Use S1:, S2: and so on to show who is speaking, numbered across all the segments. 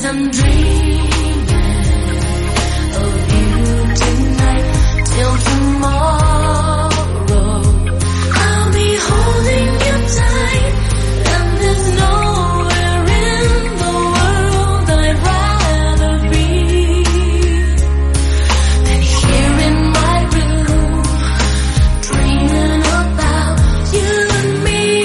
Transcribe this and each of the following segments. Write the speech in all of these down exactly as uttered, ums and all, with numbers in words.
S1: I'm dreaming of you tonight till tomorrow. I'll be holding you tight, and there's nowhere in the world I'd rather be than here in my room, dreaming about you and me.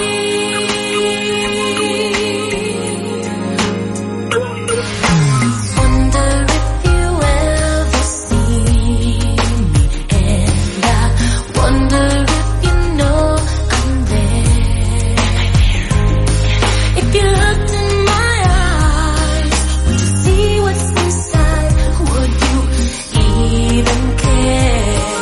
S1: Wonder if you ever see me, and I wonder if you know I'm there. If you looked in my eyes, would you see what's inside? Would you even care?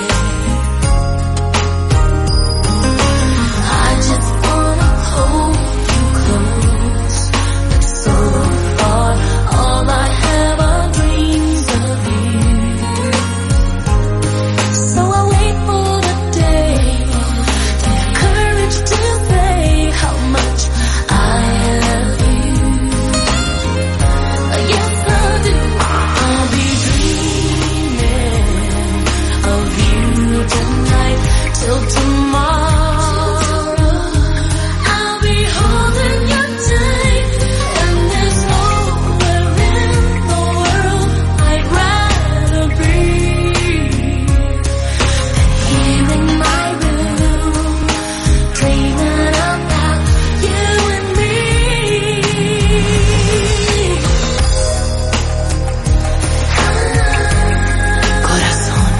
S1: I just wanna hold you close, but so far all I have are dreams of you. So I wait for the day to have courage to say how much I love you. Yes, I do. I'll be dreaming of you tonight till tomorrow. I'll be holding you tight, and there's nowhere in the world I'd rather be than here in my room, dreaming about you and me. Corazón,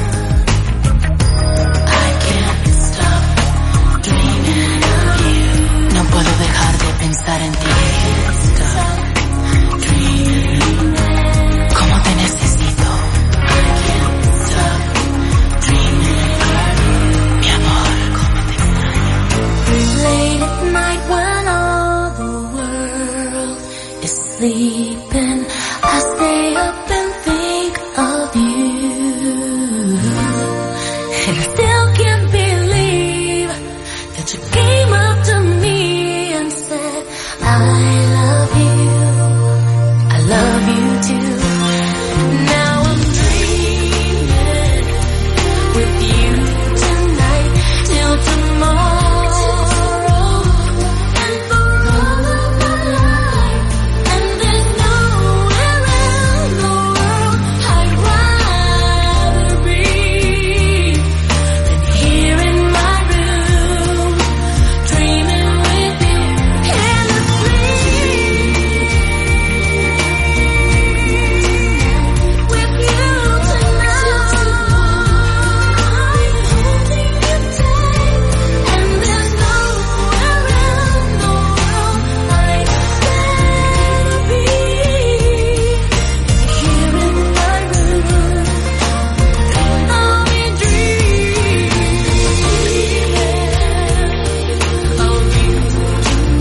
S1: I can't stop dreaming of you. No puedo dejar de pensar en ti. Stop dreaming. Cómo te necesito. I can't stop dreaming. Mi amor, cómo te extraño. Late at night when all the world is sleeping, I stay up and think of you. And I still can't believe that you came up to me and said, I love you, I love you too. Now I'm dreaming with you tonight till tomorrow, and for all of my life. And there's nowhere in the world I'd rather be than here in my room, dreaming with you endlessly. With you tonight, holding you tight, and there's nowhere in the world I'd rather be than here in my room. I'll be dreaming of you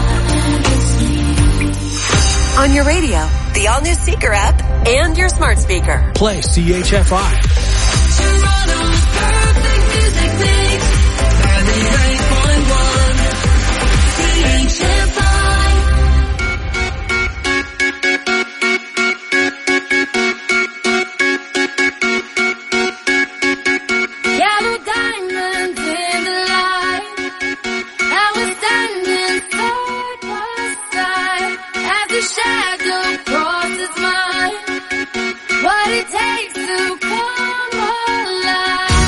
S1: tonight.
S2: On your radio, the all-new Seeker app, and your smart speaker.
S3: Play C H F I.
S1: Toronto's perfect music mix, ninety-eight point one C H F I. Yellow diamonds in the light, I was standing side by side as the shadow crosses mine. What it takes to come alive.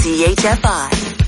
S2: C H F I.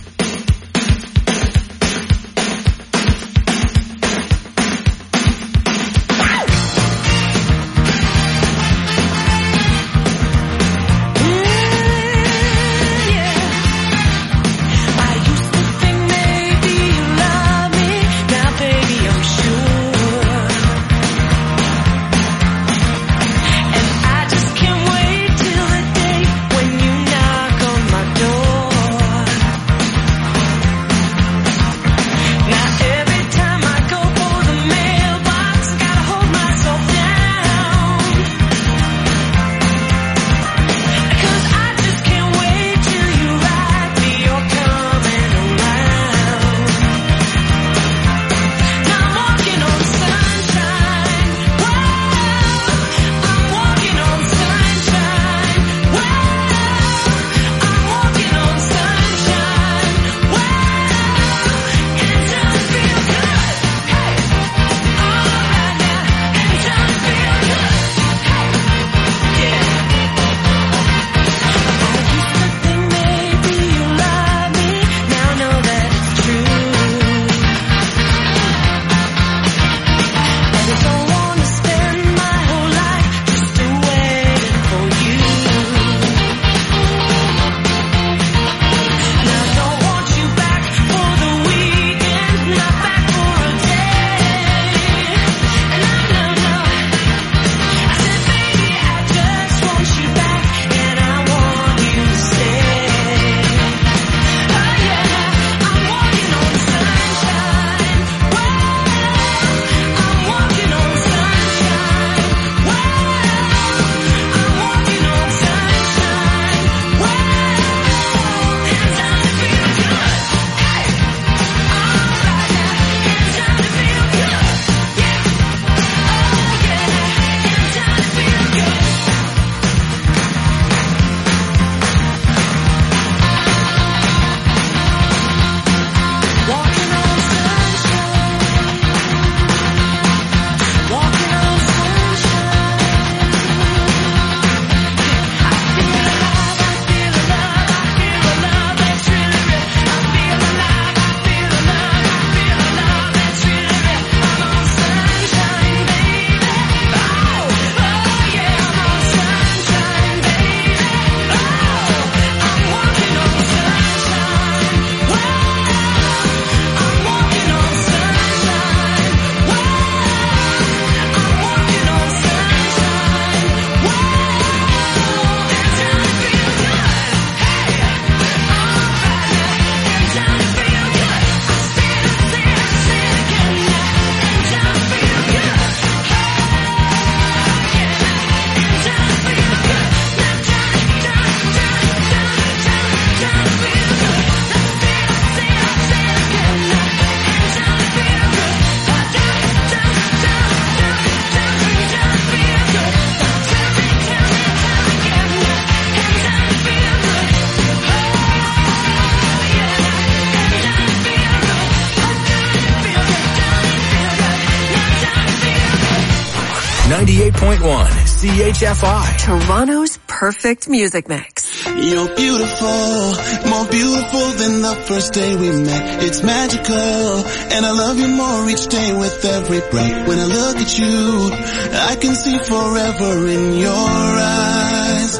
S3: ninety-eight point one C H F I.
S2: Toronto's perfect music mix.
S4: You're beautiful, more beautiful than the first day we met. It's magical, and I love you more each day with every breath. When I look at you, I can see forever in your eyes.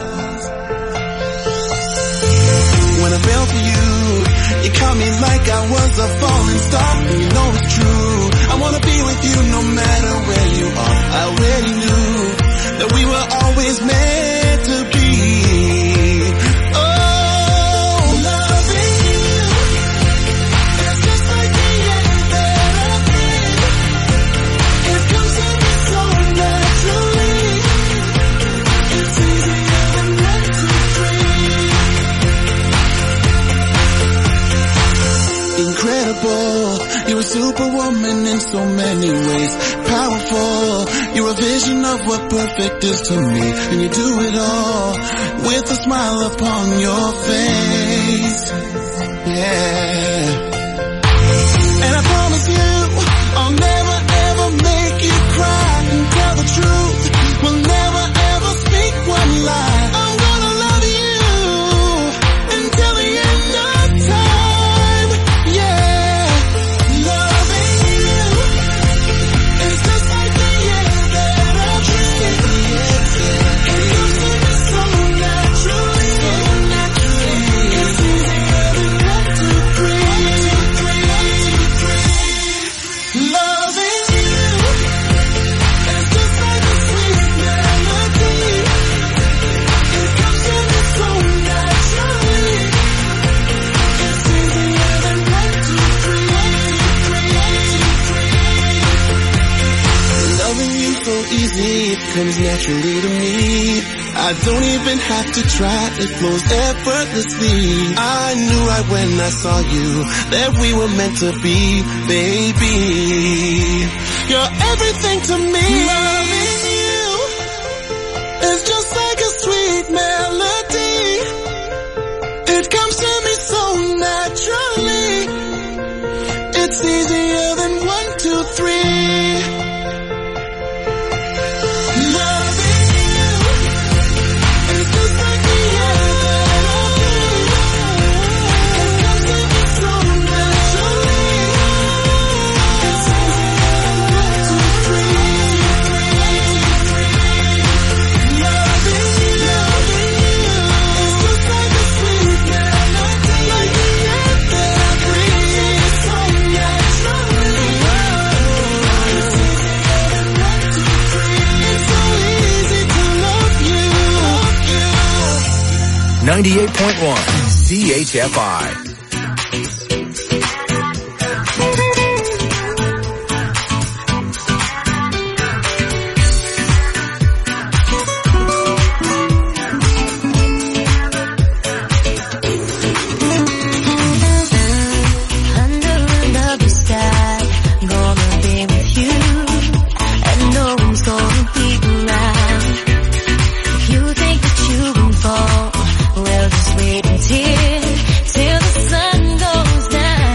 S4: When I fell for you, you caught me like I was a falling star, and you know it's true. I wanna be with you no matter where you are. I already knew that we were always meant to be. Oh, loving you is just like the air that I breathe. It comes to me so naturally. It's easier than that to dream. Incredible, you're a superwoman in so many ways. Powerful, you're a vision of what perfect is to me. And you do it all with a smile upon your face. Yeah. And I promise you, I'll never ever make you cry. And tell the truth, we'll never ever speak one lie. I'm gonna love you until the end comes naturally to me. I don't even have to try, it flows effortlessly. I knew right when I saw you that we were meant to be, baby. You're everything to me. Loving you is just like a sweet melody. It comes to me so naturally. It's easier than one, two, three.
S3: ninety-eight point one C H F I.
S1: Till the sun goes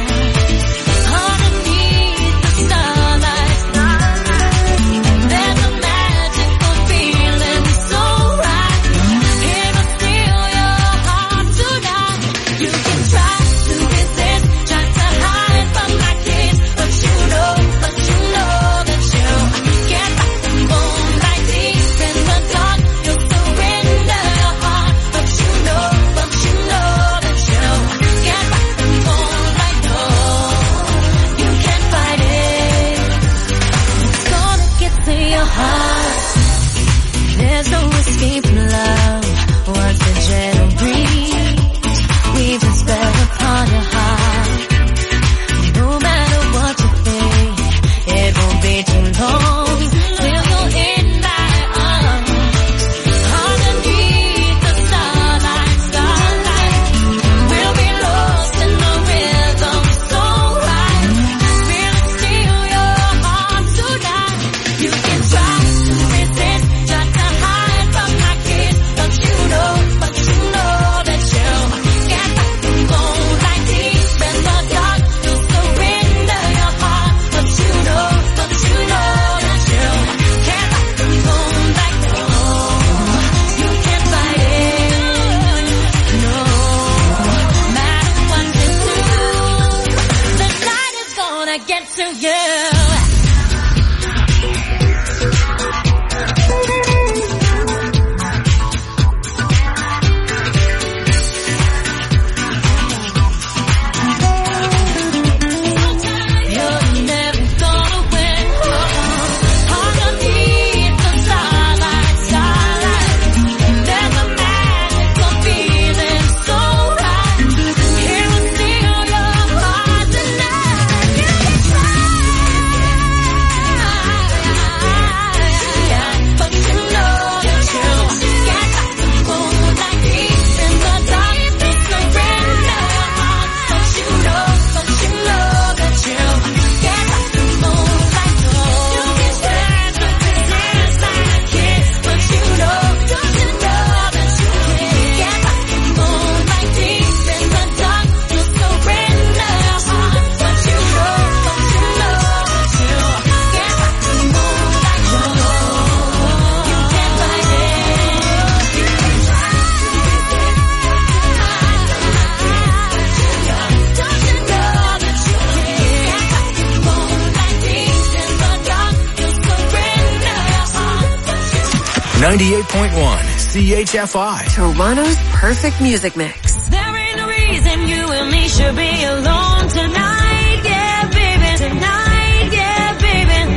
S3: ninety-eight point one C H F I.
S2: Toronto's perfect music mix.
S1: There ain't no reason you and me should be alone tonight, yeah, baby. Tonight, yeah, baby.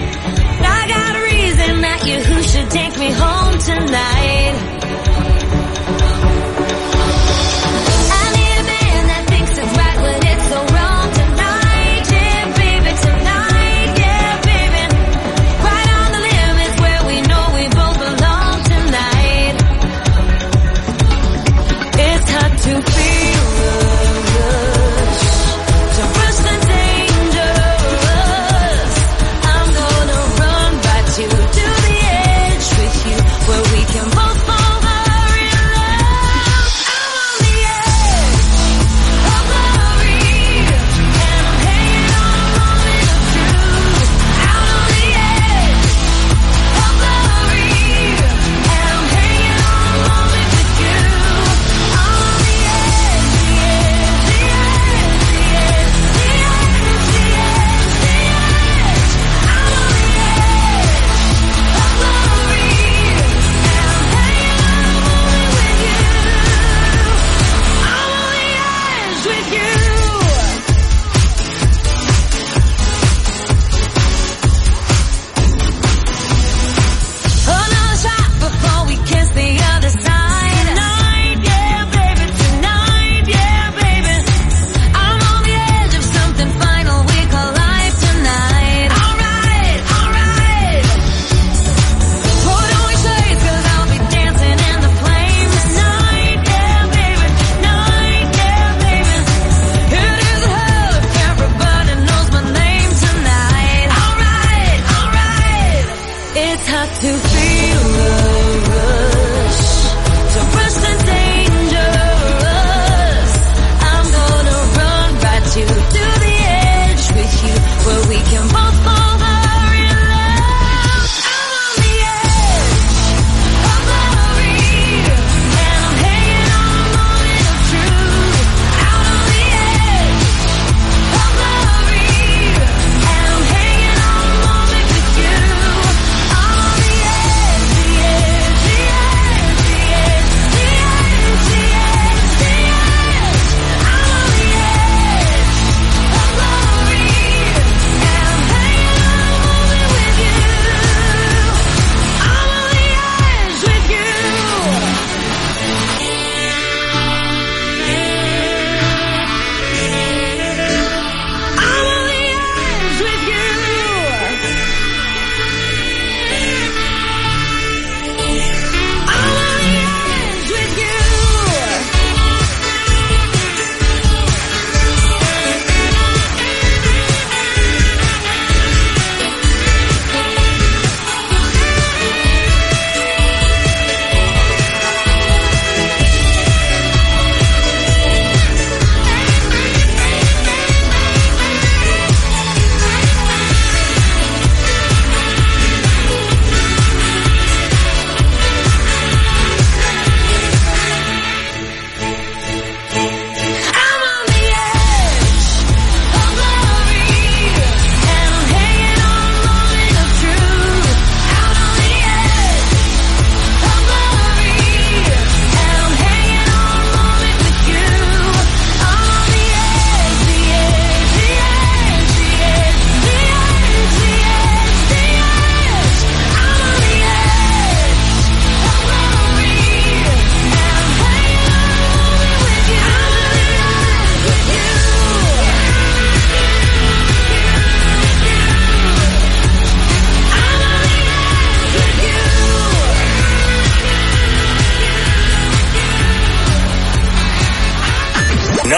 S1: I got a reason that you who should take me home tonight. Tonight, yeah, baby. Right on the limb is where we know we both belong.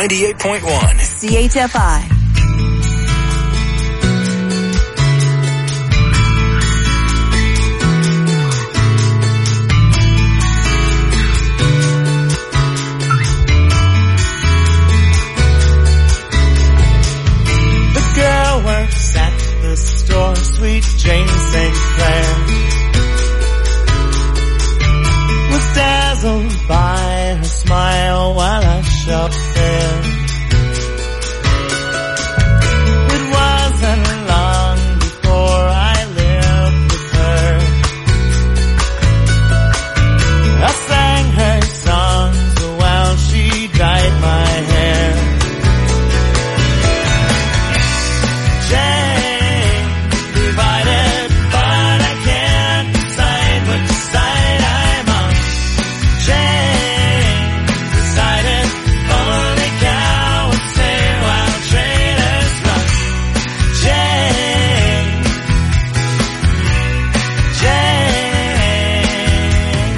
S3: ninety-eight point one
S2: C H F I.
S5: The girl works at the store, sweet Jane Saint Clair, was dazzled by her smile while I shopped there. It wasn't long before I lived with her. I sang her songs while she dyed my hair. Jane, divided, but I can't decide which side I'm on. Jane, decided, only cowards stay while traitors run. Jane, Jane.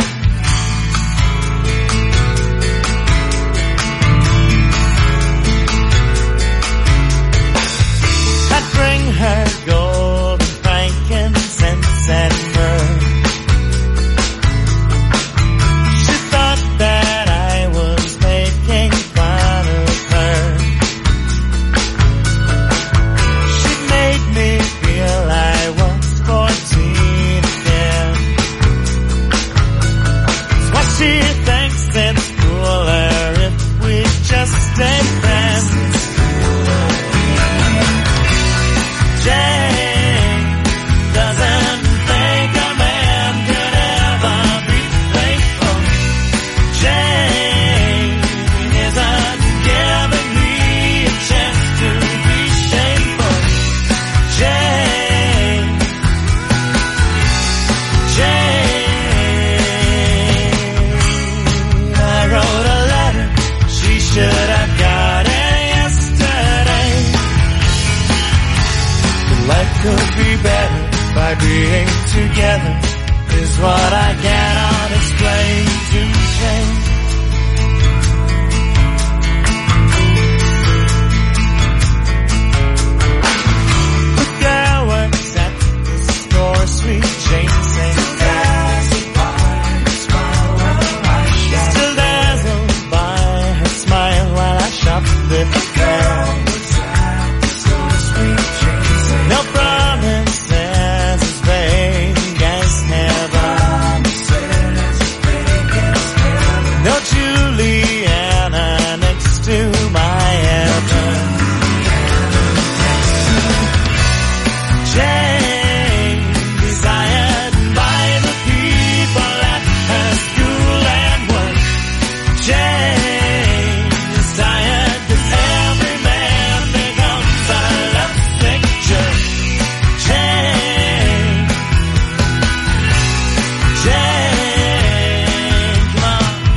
S5: I'd bring her gold and frankincense and myrrh. She thought that I was making fun of her. She made me feel I was fourteen again. It's what she thinks it's cooler if we just stay friends. Jane doesn't think a man could ever be faithful. Jane isn't giving me a chance to be shameful. Jane, Jane. I wrote a letter, she should have got it yesterday. Life could be better by being together, is what I cannot explain to Jane. The girl works at the store, sweet Jane Saint Clair, still dazzled by her smile while I shop with her. No promises as vague as heaven. No Juliana next to my heaven. Jane, desired by the people at her school and work. Jane is tired 'cause every man becomes a lovesick jerk. Jane, Jane, come on.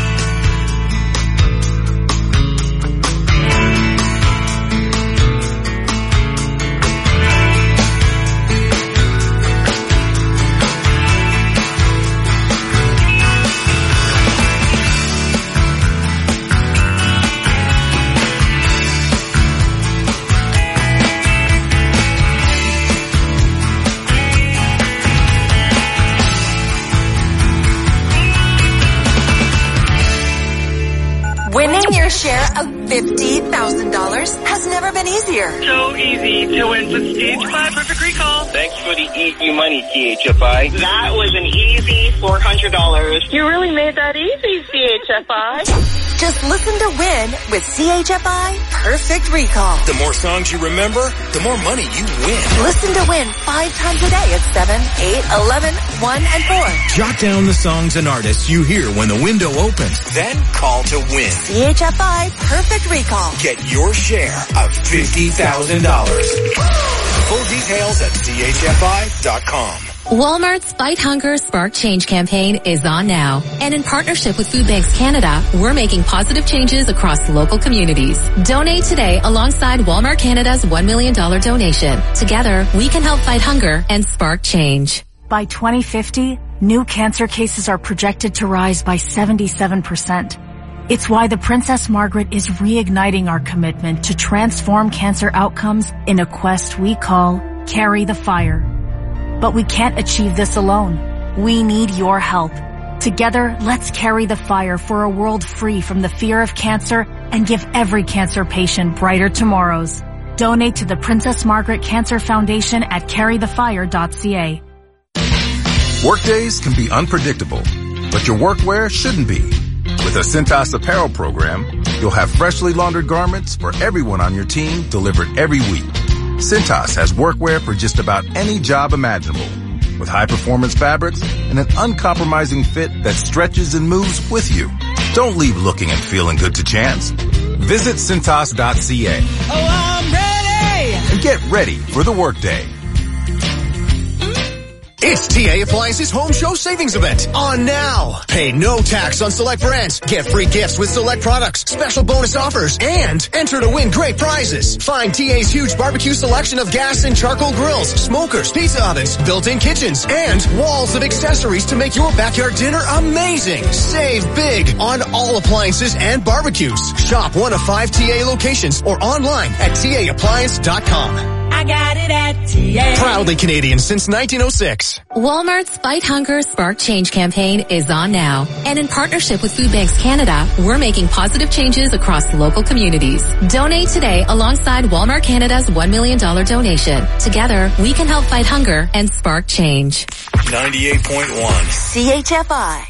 S2: Winning your share of fifty thousand dollars has never been easier.
S6: So easy to win with C H F I Perfect Recall.
S7: Thanks for the easy money, C H F I.
S6: That was an easy four hundred dollars. You really made that easy, C H F I.
S2: Just listen to win with C H F I Perfect Recall.
S3: The more songs you remember, the more money you win.
S2: Listen to win five times a day at seven, eight, eleven, one, and four.
S3: Jot down the songs and artists you hear when the window opens. Then call to win.
S2: C H F I Perfect Recall.
S3: Get your share of fifty thousand dollars. Full details at C H F I dot com.
S8: Walmart's Fight Hunger, Spark Change campaign is on now. And in partnership with Food Banks Canada, we're making positive changes across local communities. Donate today alongside Walmart Canada's one million dollars donation. Together, we can help fight hunger and spark change.
S9: By twenty fifty, new cancer cases are projected to rise by seventy-seven percent. It's why the Princess Margaret is reigniting our commitment to transform cancer outcomes in a quest we call Carry the Fire. But we can't achieve this alone. We need your help. Together, let's carry the fire for a world free from the fear of cancer and give every cancer patient brighter tomorrows. Donate to the Princess Margaret Cancer Foundation at carry the fire dot c a.
S10: Workdays can be unpredictable, but your workwear shouldn't be. With a Cintas apparel program, you'll have freshly laundered garments for everyone on your team delivered every week. Cintas has workwear for just about any job imaginable, with high-performance fabrics and an uncompromising fit that stretches and moves with you. Don't leave looking and feeling good to chance. Visit Cintas dot c a.
S11: Oh, I'm ready!
S10: And get ready for the workday.
S3: It's T A Appliances Home Show Savings Event on now. Pay no tax on select brands. Get free gifts with select products, special bonus offers, and enter to win great prizes. Find T A's huge barbecue selection of gas and charcoal grills, smokers, pizza ovens, built-in kitchens, and walls of accessories to make your backyard dinner amazing. Save big on all appliances and barbecues. Shop one of five T A locations or online at T A appliance dot com.
S11: I got it at T A.
S3: Proudly Canadian since nineteen oh six.
S8: Walmart's Fight Hunger Spark Change campaign is on now. And in partnership with Food Banks Canada, we're making positive changes across local communities. Donate today alongside Walmart Canada's one million dollars donation. Together, we can help fight hunger and spark change.
S3: ninety-eight point one
S2: C H F I.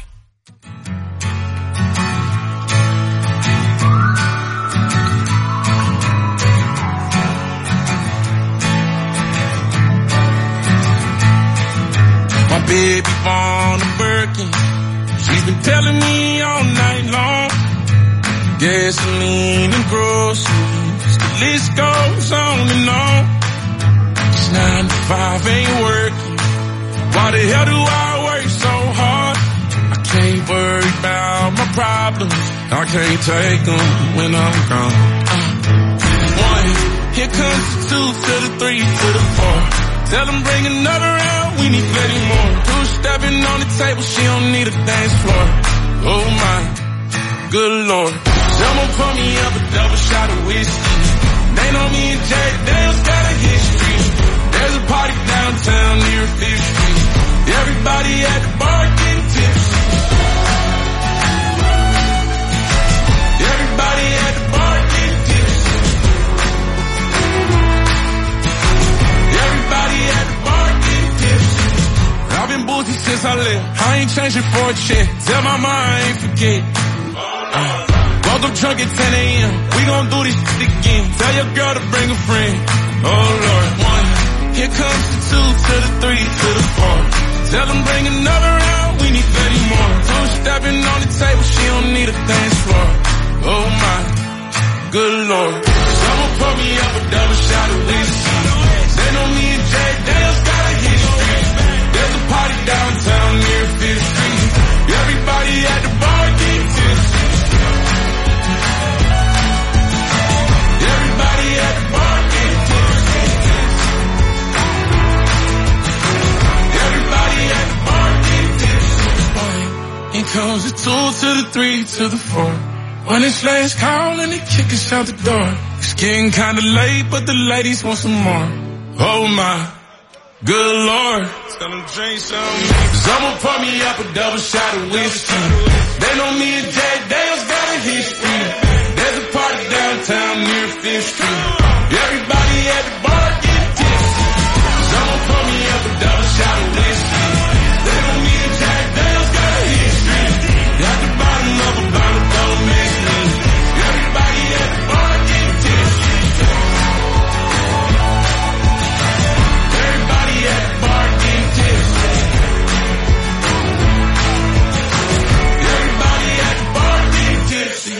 S12: My baby born a Birkin. She's been telling me all night long. Gasoline and groceries, the list goes on and on. This nine to five ain't working. Why the hell do I work so hard? I can't worry about my problems. I can't take them when I'm gone. Uh, one, here comes the two to the three to the four. Tell them bring another round, we need plenty more. Two stepping on the table, she don't need a dance floor. Oh my, good lord. Someone pour me up a double shot of whiskey. They know me and Jack Daniels got a history. There's a party downtown near Fifth Street. Everybody at the bar getting tipsy. Everybody at the bar getting tipsy. Everybody at the bar getting tipsy. I've been boozy since I left. I ain't changing for a check. Tell my mom I ain't forget. Uh, woke up drunk at ten a.m. We gon' do this shit again. Tell your girl to bring a friend. Oh Lord, one. Here comes the two to the three to the four. Tell them bring another round. We need thirty more. Two stepping on the table. She don't need a dance floor. Oh my, good lord. Someone pour me up a double shot of whiskey. They know me and Jack Daniels got a history. There's a party downtown near Fifth Street. Everybody at the bar getting tipsy. Everybody at the bar getting tipsy. Everybody at the bar getting tipsy. Here comes the two to the three to the four. When it's last call and they kick us out the door. It's getting kinda late, but the ladies want some more. Oh my, good lord. Tell them drink some. Someone pour me up a double shot of whiskey. They know me and Jack Daniels got a history. There's a party downtown near Fifth Street. Everybody at the bar getting tipsy. Someone pour me up a double shot of whiskey. They know me and Jack Daniels got a history. At the bottom of a bottle, don't mix me. Everybody at the bar getting tipsy. Everybody at the bar getting tipsy. Everybody at the bar getting tipsy.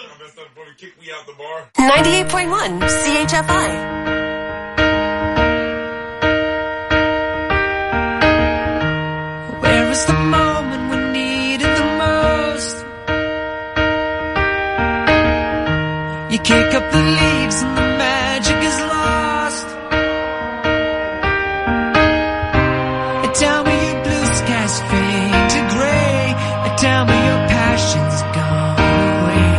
S2: ninety-eight point one C H F I.
S11: Where is the moment we need it the most? You kick up the leaves and the magic is lost. And tell me your blue skies fade to gray. And tell me your passion's gone away.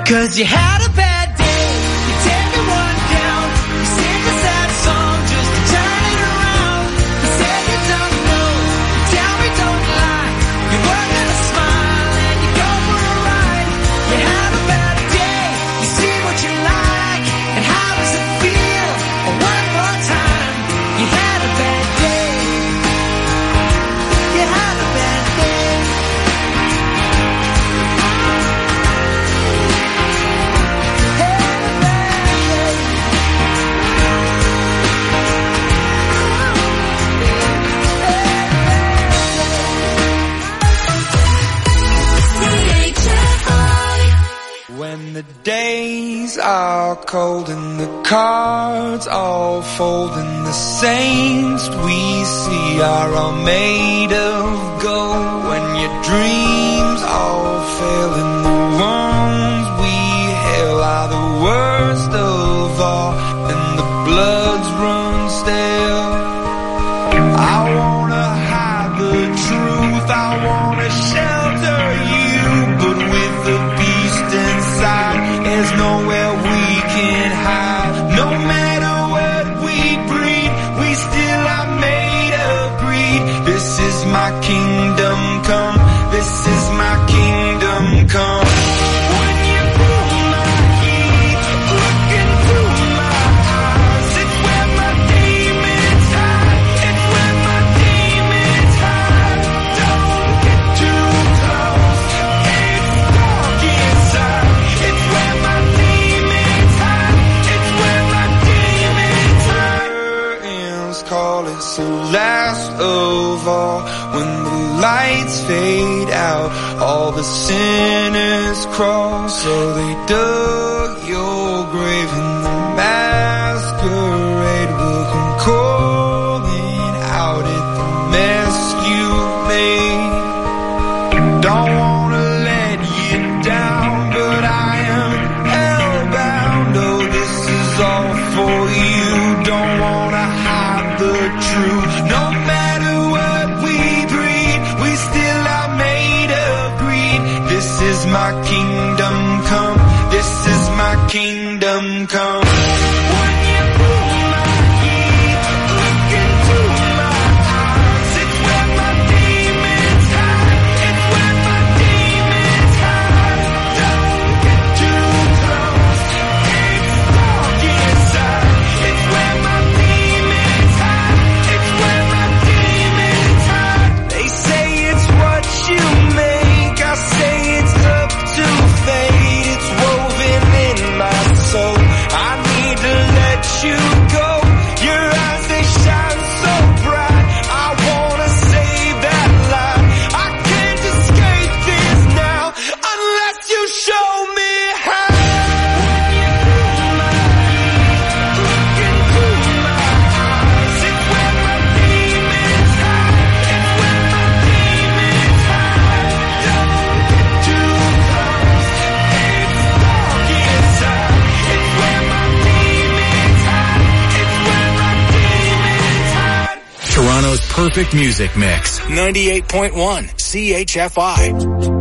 S11: Cause you had a bad day, you take me one down, you sing a sad song just to turn it around. You say you don't know, you tell me don't lie, you work on a smile and you go for a ride. You had a bad day, you see what you like, and how does it feel? Oh, one more time, you had a bad day, you had a bad day. When the days are cold and the cards all fold and the saints we see are all made of gold, when your dreams all fail and the ones we hail are the worst of all and the bloods run stale. I wanna hide the truth, I wanna shelter you, but with the beast inside, there's nowhere we can hide. No matter what we breed, we still are made of greed. This is my kingdom come, this is my kingdom come. When you pull my heat, look into my eyes, it's where my demons hide, it's where my demons hide. Don't get too close, it's dark inside, it's where my demons hide, it's where my demons hide. Curtains call, it's the last of all. When the lights fade out, all the sinners crawl. So they dug your grave and the masquerade will come calling out at the mess you made. Don't wanna let you down, but I am hellbound. Oh, this is all for you. Don't wanna hide the truth. No matter what we breed, we still are made of greed. This is my kingdom come, this is my kingdom come. When you pull my heat, look into my eyes, it's where my demons hide, it's where my demons hide. Don't get too close, it's dark inside, it's where my demons hide, it's where my demons hide. They say it's what you make, I say it's up to fate, it's woven in my soul. I need to let you go, your eyes they shine so bright, I wanna save that light. I can't escape this now, unless you show me how. When you pull my heat, look into my eyes, it's where my demons hide, it's where my demons hide. Don't get too close, it's dark inside, it's where my demons hide, it's where my demons hide.
S13: Toronto's perfect music mix. ninety-eight point one C H F I.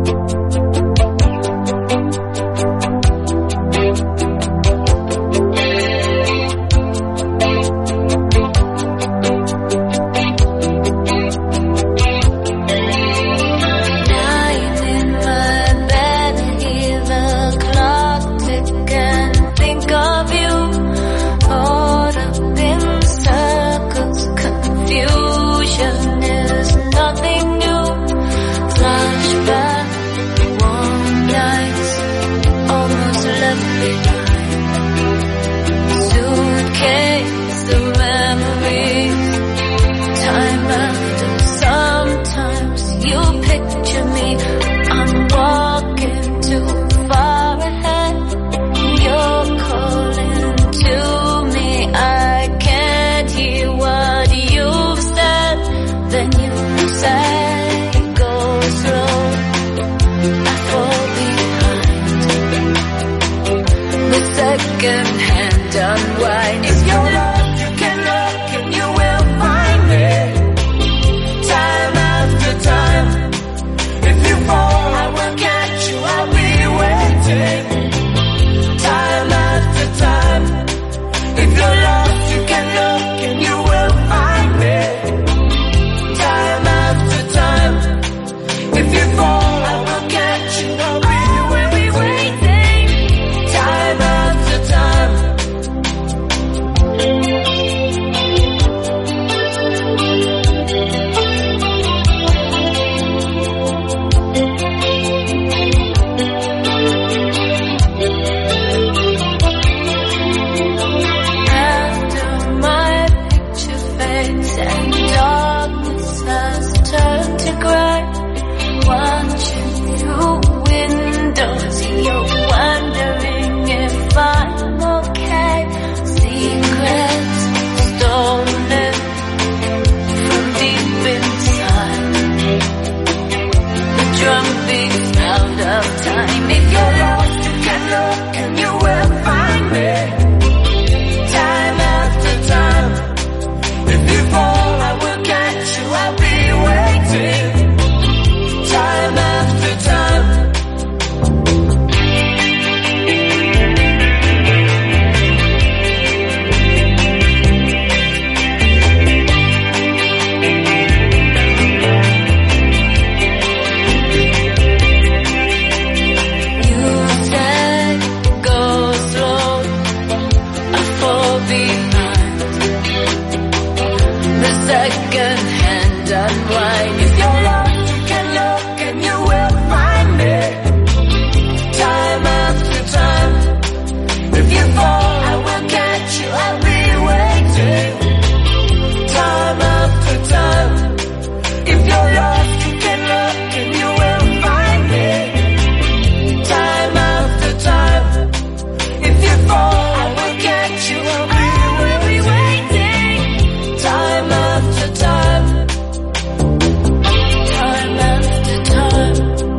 S1: Lying in my bed, hear the clock tick and think of you. Caught up in circles, confusion is nothing new. Flashback, warm nights, almost left behind. Suitcase, the memories, time after. Sometimes you picture me, I'm walking too far ahead. You're calling to me, I can't hear what you've said. Then you say, go slow, I fall behind. The second hand unwind. If you look, you can look and you will find me. Time after time. If you fall, I will catch you, I'll be waiting. and you will find me. Time after time. If you fall, I will catch you. I'll be waiting. Time after time. Second hand unwind. If you're lost, you can look and you will find me. Time after time. If you fall, I will catch you. I'll be waiting. Time after time. If you're lost, you can look and you will find me. Time after time. If you fall, I will catch you. I'll be waiting. Time after time. Time after time.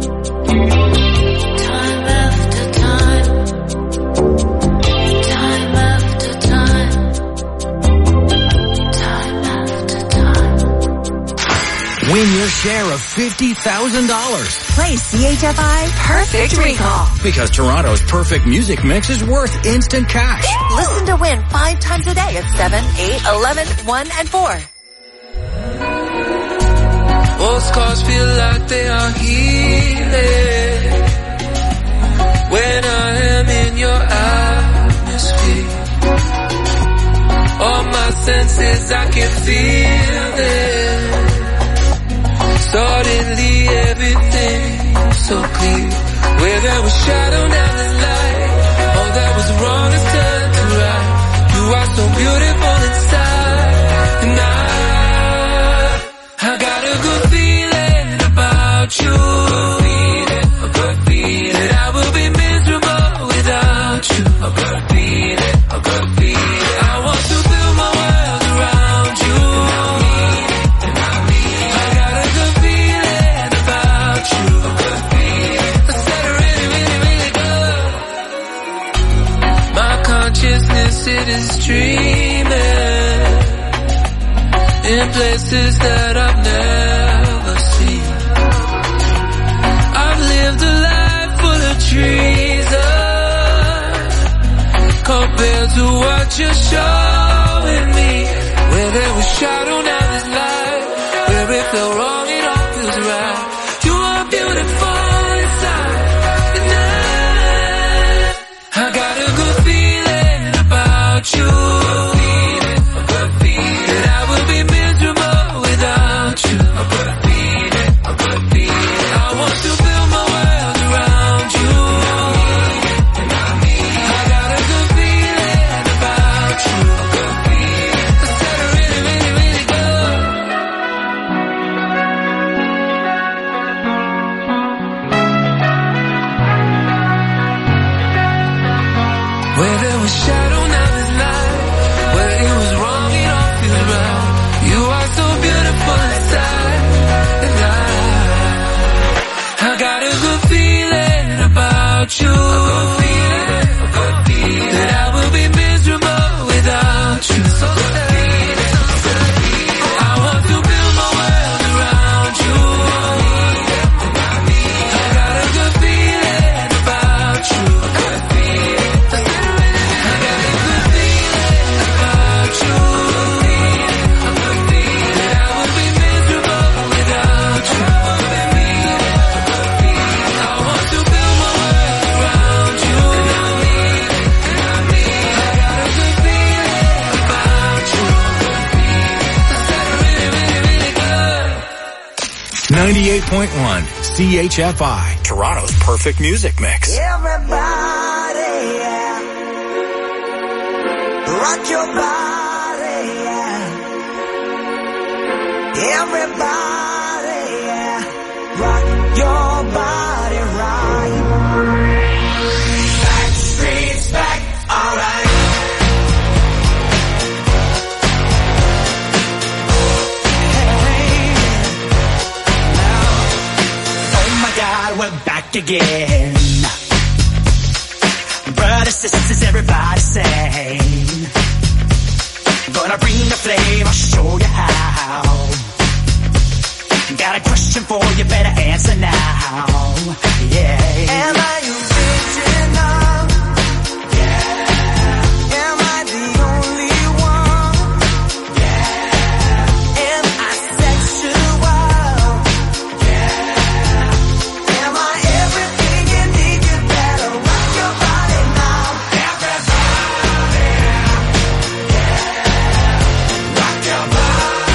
S1: Time after time. Time after time. Time after time.
S14: Win your share of fifty thousand dollars.
S2: Play C H F I Perfect Recall.
S14: Because Toronto's perfect music mix is worth instant cash.
S2: Listen to win five times a day at seven, eight, eleven, one, and four.
S11: Old scars feel like they are healing when I am in your atmosphere. All my senses, I can feel it. Suddenly everything so clear. Where there was shadow, now there's light. All that was wrong is turned to right. You are so beautiful inside. And I, I got a good feeling about you. A good feeling. That I will be miserable without you. A good feeling. A good feeling. I want to build my world around you. I got a good feeling about you. A good feeling. I said it really, really, really good. My consciousness, it is dreaming in places that I've never seen. I've lived a life full of treason compared to what you're showing me. Where there was shadow, now there's light. Where it felt wrong, it all feels right. You are beautiful inside. And I, I got a good feeling about you. A good feeling. That I will be miserable without you. A good feeling. A good feeling. I want to build my world around you. I got a good feeling about you. A good feeling. I said it really, really, really good. Where there was shadow, now there's light. Where it was wrong, it all feels right. You are so beautiful inside. And I, I got a good feeling about you. A good feeling, a good feeling. That I will be miserable without you. So sad. I want to build my world around you. I got a good feeling about you. A good feeling. I got a good feeling about you. A good feeling. That I will be miserable without you. I want to build my world around you. I got a good feeling about you. I said it really, really, really good.
S13: ninety-eight point one C H F I, Toronto's perfect music mix.
S1: Everybody, yeah. Rock your body, yeah. Everybody, yeah. Rock your body right. Back streets back, alright.
S5: Oh my God, we're back again. Brother
S15: narcissists, is everybody sane? Gonna bring the flame, I'll show you how. Got a question for you, better answer now. Yeah. Am I original? Yeah. Am I the only one? Yeah. Am I sexual? Yeah. Am I everything you need? You better rock your body now. Everybody. Yeah. Rock your body.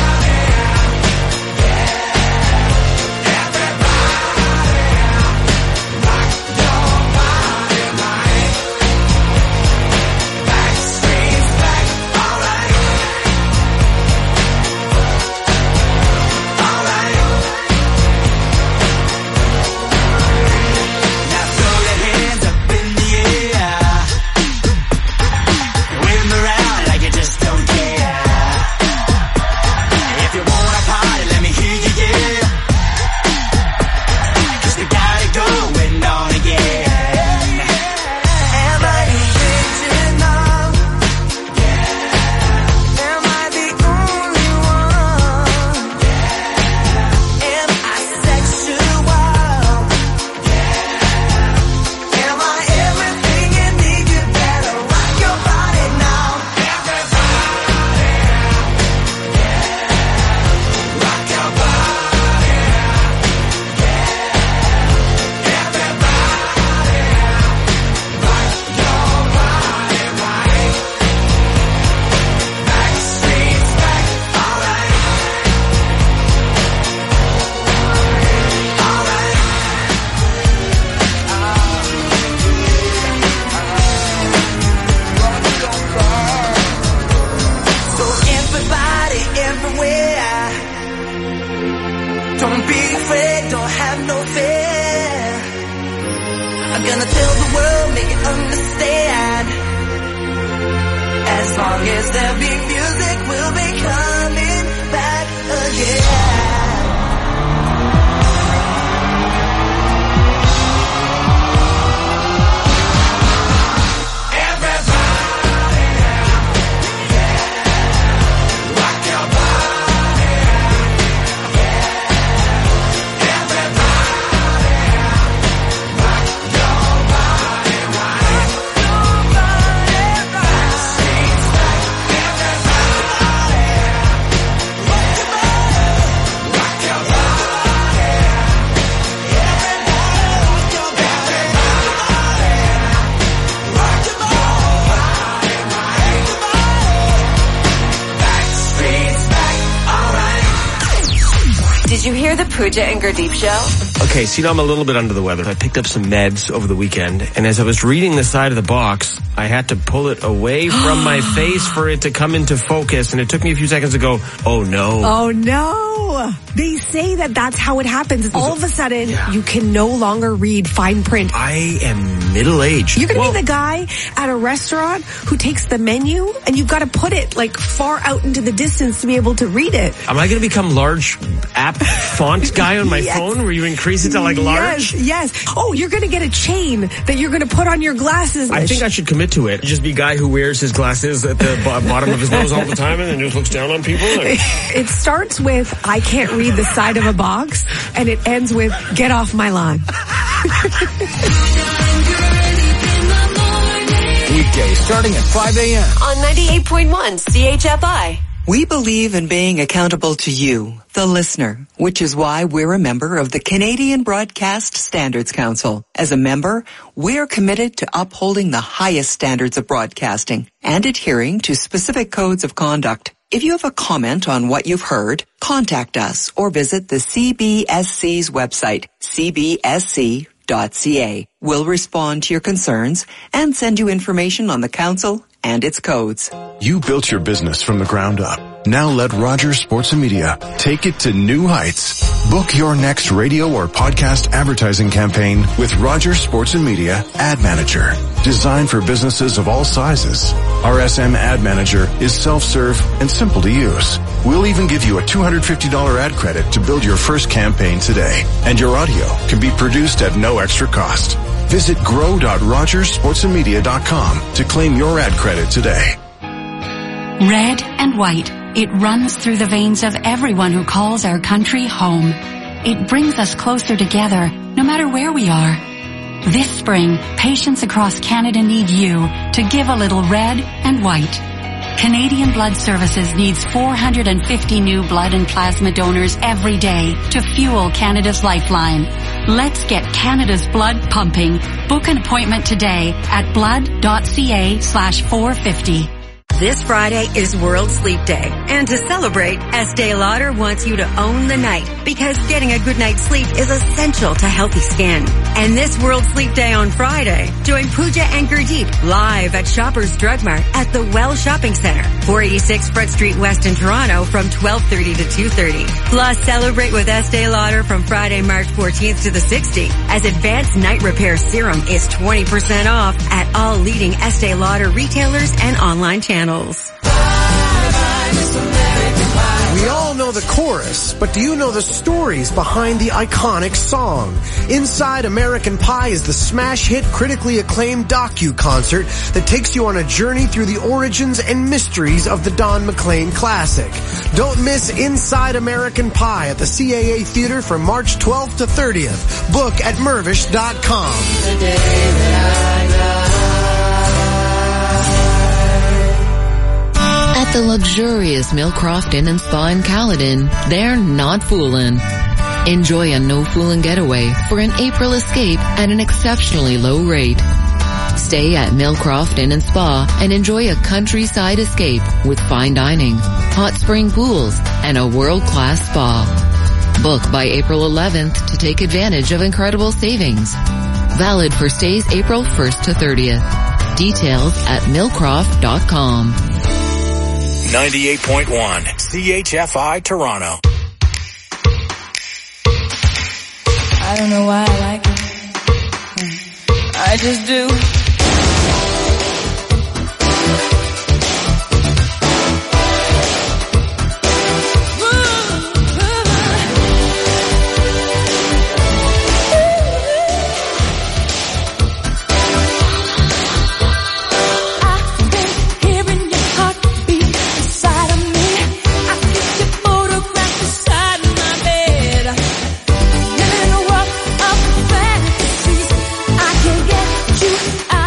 S2: Did you hear the Pooja and Gurdeep show?
S16: Okay, so you know I'm a little bit under the weather. I picked up some meds over the weekend, and as I was reading the side of the box, I had to pull it away from my face for it to come into focus, and it took me a few seconds to go, oh no.
S17: Oh no. They say that that's how it happens. All of a sudden, yeah. you can no longer read fine print.
S16: I am middle-aged.
S17: You're going to
S16: well,
S17: be the guy at a restaurant who takes the menu, and you've got to put it like far out into the distance to be able to read it.
S16: Am I going to become large app font guy on my
S17: yes.
S16: phone where you increase it to like large?
S17: Yes, yes. Oh, you're going to get a chain that you're going to put on your glasses.
S16: I think I should commit to it. Just be a guy who wears his glasses at the bottom of his nose all the time and then just looks down on people. Or...
S17: It starts with, I can't read the side of a box, and it ends with, get off my lawn.
S14: Weekdays starting at five a.m.
S2: on ninety-eight point one C H F I.
S18: We believe in being accountable to you, the listener, which is why we're a member of the Canadian Broadcast Standards Council. As a member, we're committed to upholding the highest standards of broadcasting and adhering to specific codes of conduct. If you have a comment on what you've heard, contact us or visit the C B S C's website, c b s c dot c a. We'll respond to your concerns and send you information on the council and its codes.
S19: You built your business from the ground up. Now let Rogers Sports and Media take it to new heights. Book your next radio or podcast advertising campaign with Rogers Sports and Media Ad Manager. Designed for businesses of all sizes. R S M Ad Manager is self-serve and simple to use. We'll even give you a two hundred fifty dollars ad credit to build your first campaign today. And your audio can be produced at no extra cost. Visit grow dot rogers sports and media dot com to claim your ad credit today.
S20: Red and white. It runs through the veins of everyone who calls our country home. It brings us closer together, no matter where we are. This spring, patients across Canada need you to give a little red and white. Canadian Blood Services needs four hundred fifty new blood and plasma donors every day to fuel Canada's lifeline. Let's get Canada's blood pumping. Book an appointment today at blood dot c a slash four fifty.
S21: This Friday is World Sleep Day, and to celebrate, Estee Lauder wants you to own the night because getting a good night's sleep is essential to healthy skin. And this World Sleep Day on Friday, join Pooja and Gurdeep live at Shoppers Drug Mart at the Well Shopping Center, four eighty-six Front Street West in Toronto from twelve thirty to two thirty. Plus, celebrate with Estee Lauder from Friday, March fourteenth to the sixteenth, as Advanced Night Repair Serum is twenty percent off at all leading Estee Lauder retailers and online channels.
S22: We all know the chorus, but do you know the stories behind the iconic song? Inside American Pie is the smash hit, critically acclaimed docu-concert that takes you on a journey through the origins and mysteries of the Don McLean classic. Don't miss Inside American Pie at the C A A Theater from March twelfth to thirtieth. Book at mervish dot com.
S23: At the luxurious Millcroft Inn and Spa in Caledon, they're not foolin'. Enjoy a no-foolin' getaway for an April escape at an exceptionally low rate. Stay at Millcroft Inn and Spa and enjoy a countryside escape with fine dining, hot spring pools, and a world-class spa. Book by April eleventh to take advantage of incredible savings. Valid for stays April first to thirtieth. Details at millcroft dot com.
S13: ninety-eight point one C H F I Toronto.
S1: I don't know why I like it. I just do. I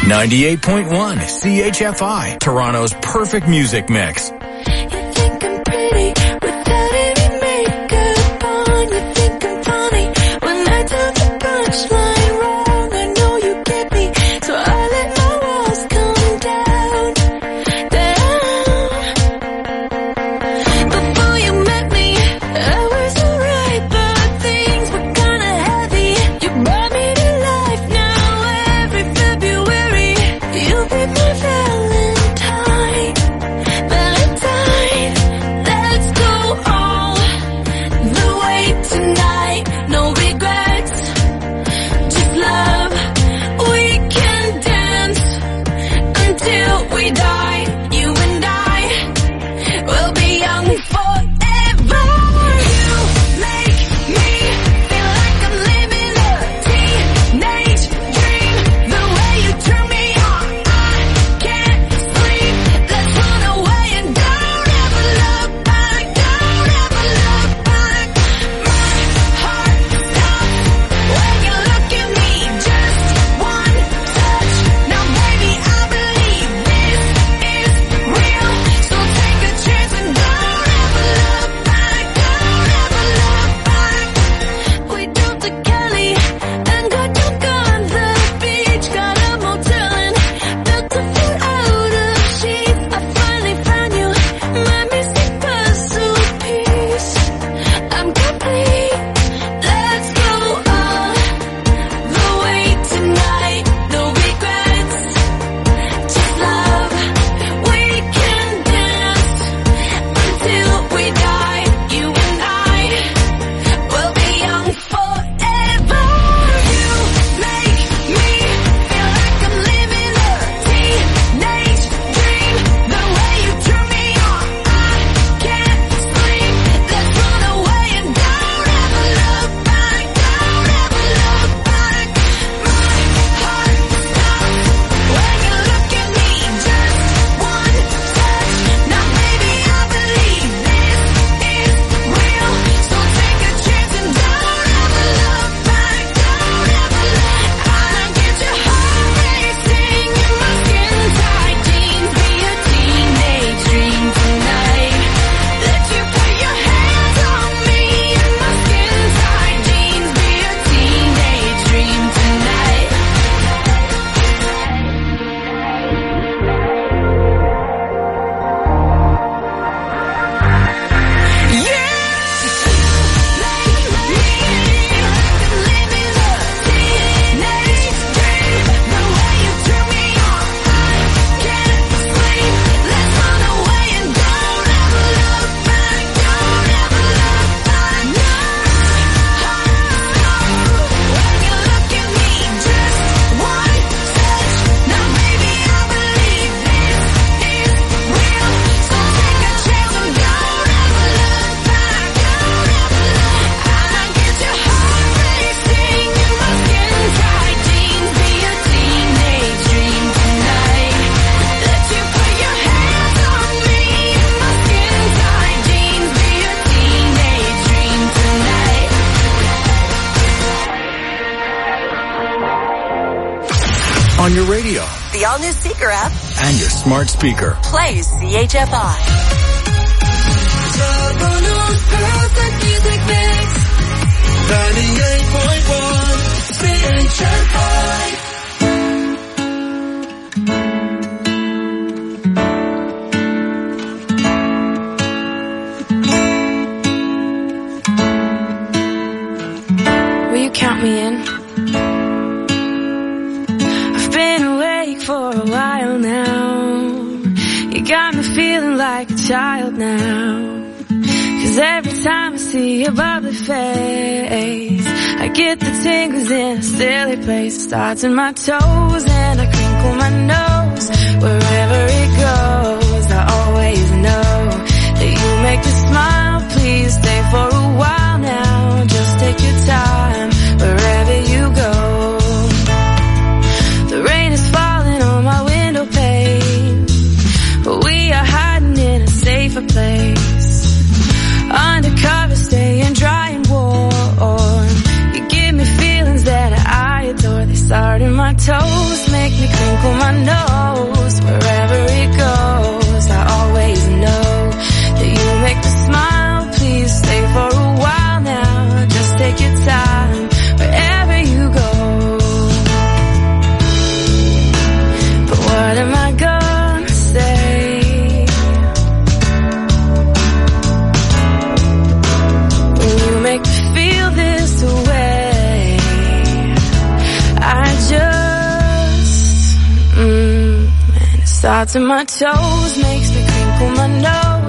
S13: ninety-eight point one C H F I, Toronto's perfect music mix.
S22: On your radio,
S2: the all-new Seeker app,
S13: and your smart speaker.
S2: Play C H F I.
S15: Toronto's perfect music mix. ninety-eight point one C H F I.
S4: Will you count me in? I've been awake for a while now. You got me feeling like a child now. 'Cause every time I see your bubbly face, I get the tingles in a silly place. Starts in my toes and I crinkle my nose. Wherever it goes, I always know that you make me smile. Please stay for a while now. Just take your time wherever you go. The rain is falling on my window pane, but we are hiding in a safer place. Undercover, staying dry and warm. You give me feelings that I adore. They start in my toes, make me cling crinkle my nose. Wherever it goes, I always know that you make me smile. Please stay for a while now. Just take your time wherever you go. But what am I gonna say when you make me feel this way? I just, mm, and it starts in my toes, makes me crinkle my nose.